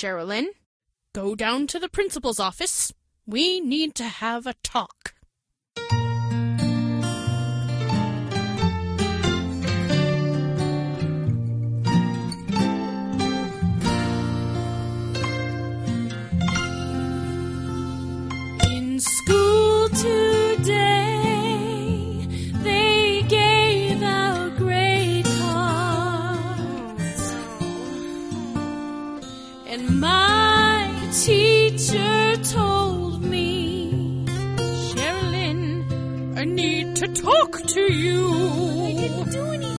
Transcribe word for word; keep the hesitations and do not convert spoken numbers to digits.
Sherilyn. Go down to the principal's office. We need to have a talk. In school today, they gave out grade cards, and my teacher told me, Sherilyn, I need to talk to you.